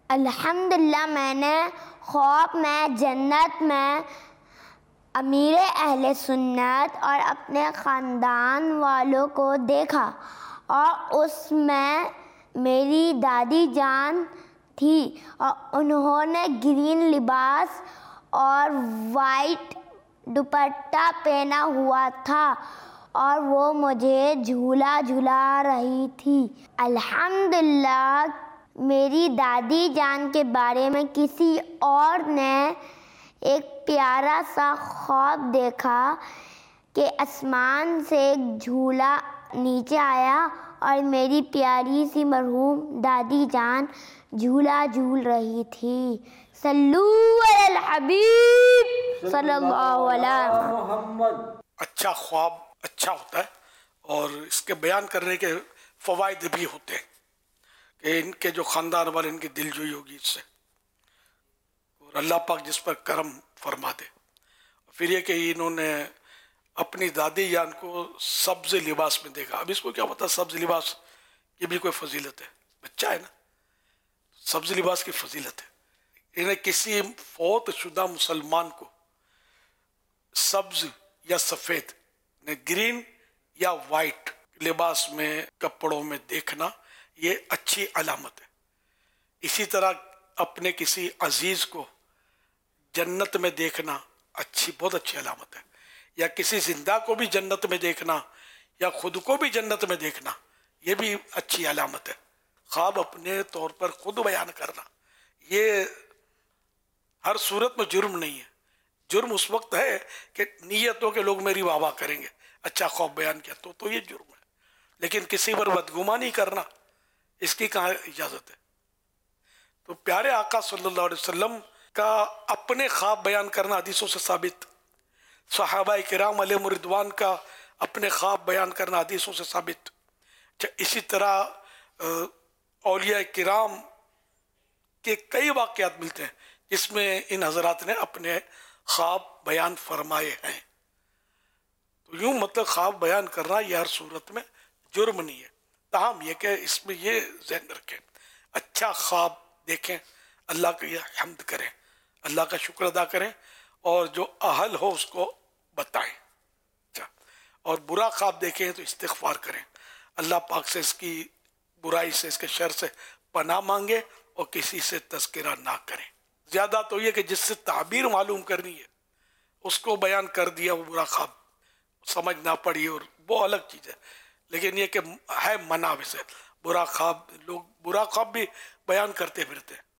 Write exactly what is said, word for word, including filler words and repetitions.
الحمدللہ میں نے خواب میں جنت میں امیر اہل سنت اور اپنے خاندان والوں کو دیکھا، اور اس میں میری دادی جان تھی اور انہوں نے گرین لباس اور وائٹ دوپٹہ پہنا ہوا تھا اور وہ مجھے جھولا جھلا رہی تھی۔ الحمدللہ میری دادی جان کے بارے میں کسی اور نے ایک پیارا سا خواب دیکھا کہ آسمان سے ایک جھولا نیچے آیا اور میری پیاری سی مرحوم دادی جان جھولا جھول رہی تھی۔ صلو علی الحبیب صلی اللہ علیہ محمد۔ اچھا خواب اچھا ہوتا ہے اور اس کے بیان کرنے کے فوائد بھی ہوتے ہیں کہ ان کے جو خاندان والے ان کی دل جوئی ہوگی اس سے، اور اللہ پاک جس پر کرم فرما دے۔ پھر یہ کہ انہوں نے اپنی دادی جان کو سبز لباس میں دیکھا۔ اب اس کو کیا پتا سبز لباس یہ بھی کوئی فضیلت ہے، بچہ ہے نا، سبز لباس کی فضیلت ہے۔ انہیں کسی فوت شدہ مسلمان کو سبز یا سفید گرین یا وائٹ لباس میں کپڑوں میں دیکھنا یہ اچھی علامت ہے۔ اسی طرح اپنے کسی عزیز کو جنت میں دیکھنا اچھی بہت اچھی علامت ہے، یا کسی زندہ کو بھی جنت میں دیکھنا یا خود کو بھی جنت میں دیکھنا یہ بھی اچھی علامت ہے۔ خواب اپنے طور پر خود بیان کرنا یہ ہر صورت میں جرم نہیں ہے۔ جرم اس وقت ہے کہ نیت ہو کہ لوگ میری واہ واہ کریں گے، اچھا خواب بیان کیا تو تو یہ جرم ہے، لیکن کسی پر بدگمانی کرنا اس کی کہاں اجازت ہے؟ تو پیارے آقا صلی اللہ علیہ وسلم کا اپنے خواب بیان کرنا حدیثوں سے ثابت، صحابہ کرام علیہ رضوان کا اپنے خواب بیان کرنا حدیثوں سے ثابت۔ اسی طرح اولیاء کرام کے کئی واقعات ملتے ہیں جس میں ان حضرات نے اپنے خواب بیان فرمائے ہیں۔ تو یوں مطلب خواب بیان کرنا یہ ہر صورت میں جرم نہیں ہے، تاہم یہ کہ اس میں یہ ذہن رکھیں اچھا خواب دیکھیں، اللہ کا یہ حمد کریں، اللہ کا شکر ادا کریں، اور جو اہل ہو اس کو بتائیں۔ اچھا، اور برا خواب دیکھیں تو استغفار کریں، اللہ پاک سے اس کی برائی سے اس کے شر سے پناہ مانگے اور کسی سے تذکرہ نہ کریں۔ زیادہ تو یہ کہ جس سے تعبیر معلوم کرنی ہے اس کو بیان کر دیا وہ برا خواب سمجھ نہ پڑی اور وہ الگ چیز ہے، لیکن یہ کہ ہے منع سے برا خواب، لوگ برا خواب بھی بیان کرتے پھرتے ہیں۔